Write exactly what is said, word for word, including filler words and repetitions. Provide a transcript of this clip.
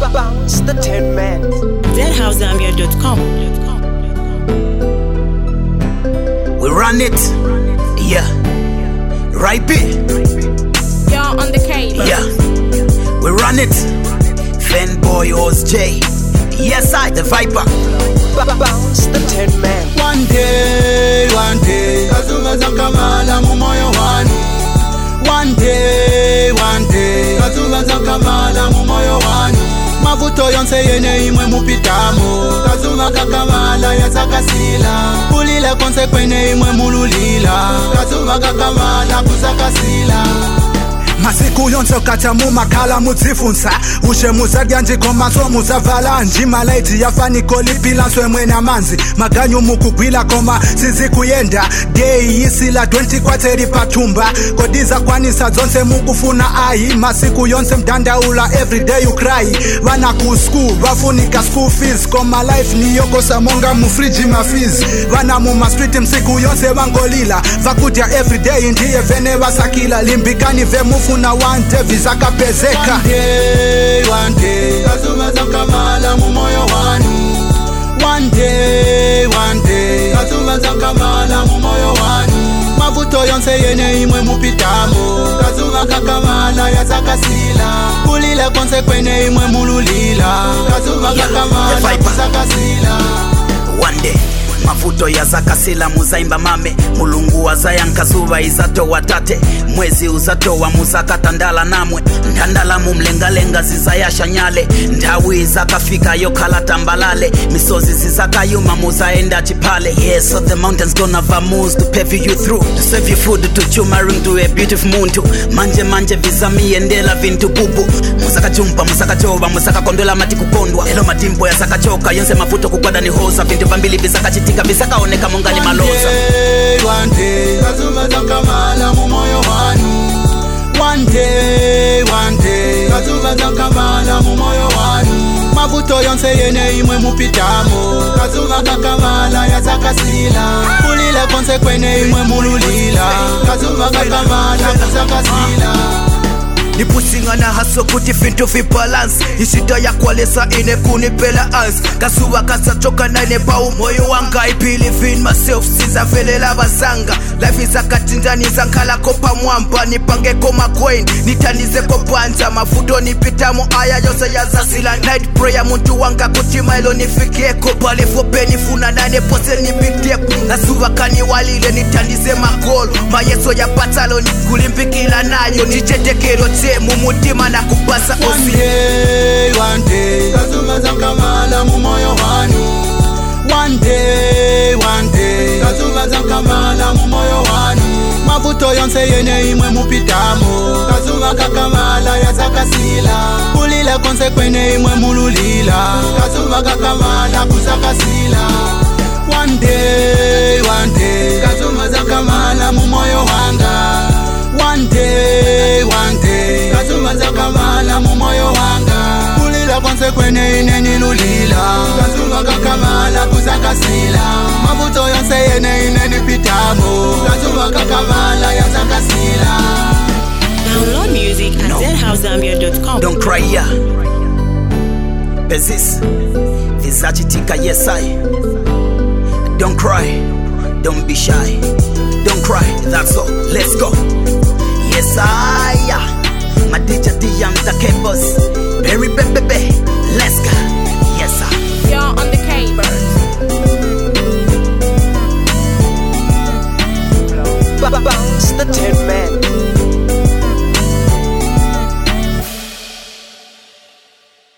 Bounce the Tin Man. Z house zambia dot com. We run it, yeah. Right here, Y'all on the cable. yeah. We run it. Fanboy Oz J. Yes, I, the Viper. Bounce the Tin Man. One day, one day, Kazuma Zakamala Mumoyo Wani. One day, one day, Kazuma Zakamala Mumoyo Wani. Mavuto yonse yene imwe mupitamo. Kazuma kakamala ya sakasila. Ulile konse kwene imwe mululila. Kazuma kakamala kusakasila. masiku yonse kacha mumakhala mudzifunsa ushe muzadya njikomaso muzavala njimalaiti yafaniko lipilanswe mwena manzi maganyu mukugwila koma sizikuyenda dei isila twenty kwateri patumba kodiza kwanisa zonse mukufuna ayi masiku yonse mdandaula everyday you cry vana ku school vafunika school fees koma life niyokosa monga mufriji mafees vana mumastreet msiku yonse vangolila vakudya everyday ndiye vene vasakila limbikani vemufu na wante vizakapezeka. One day, one day, Kazuma Zakamala Mumoyo Wani. One day, one day, Kazuma Zakamala Mumoyo Wani. Mavuto yonse yene imwe mupitamo. Kazuma kakamala ya sakasila. Ulile konse kwene imwe mululila. Kazuma kakamala kusakasila. One day mavuto ya zakasila muzaimba mame mulungu wazaya nkazuva izato watate mwezi uzato wa muzakatandala namwe ndandala mumlengalenga zizayasha nyale ndawi izakafika yokhala tambalale misozi zizakayuma muzaenda chipale yes so the mountains gonna vamoose to pave you through to serve you food to chumaring to a beautiful muntu manje manje vizamiendela vintu bubu musakajumpa musakachova musakakondola mati kukondwa elo matimbo yasakachoka yonse mavuto kukwada ni hosa vintu vambili visakachitika visakaoneka mongani maloza. One day, one day, Kazuma Zakamala Mumoyo Wani. One day, one day, Kazuma Zakamala Mumoyo Wani. Mavuto yonse yene imwe mupitamo. Kazuma kakamala ya sakasila. Ulile konse kwene imwe mululila. Kazuma kakamala kusakasila. Ni pusinga na haso kuti fintu fi balance ishida ya kwalesa ine kunipela ans kasuwa kasachoka na ine pau moyo wanga I believe in myself siza velela bazanga life is a katindani zankala kopa mwamba nipange koma coin nitanize kopanja mafuto nipitamo aya yose ya zasila night prayer muntu wanga kuti mailo nifikie kopale fopeni funa nane pose nipitep kasuwa kani walile nitanize magol mayeso ya patalo nikulimpikila nayo nichetekero mumutima na kupasa osi. One day, one day, Kazuma Zakamala Mumoyo Wani. One day, one day, Kazuma Zakamala Mumoyo Wani. Mavuto yonse yene imwe mupitamo. Kazuma kakamala ya sakasila. Ulile konse kwene imwe mululila. Kazuma kakamala kusakasila. One day, one day, Kazuma Zakamala Mumoyo wanga. One day, one day, Kazuma Zakamala Mumoyo wanga. Ulila konse kwene ine nilulila. Kazuma kakamala kusakasila. Mavuto yonse yene ine nipitamo. Kazuma kakamala ya sakasila. Download music at No. z house zambia dot com. Don't cry yeah. Bezis vizachitika yes I. Don't cry, don't be shy. Don't cry, that's all, let's go. Yes I, my D J D and the campus.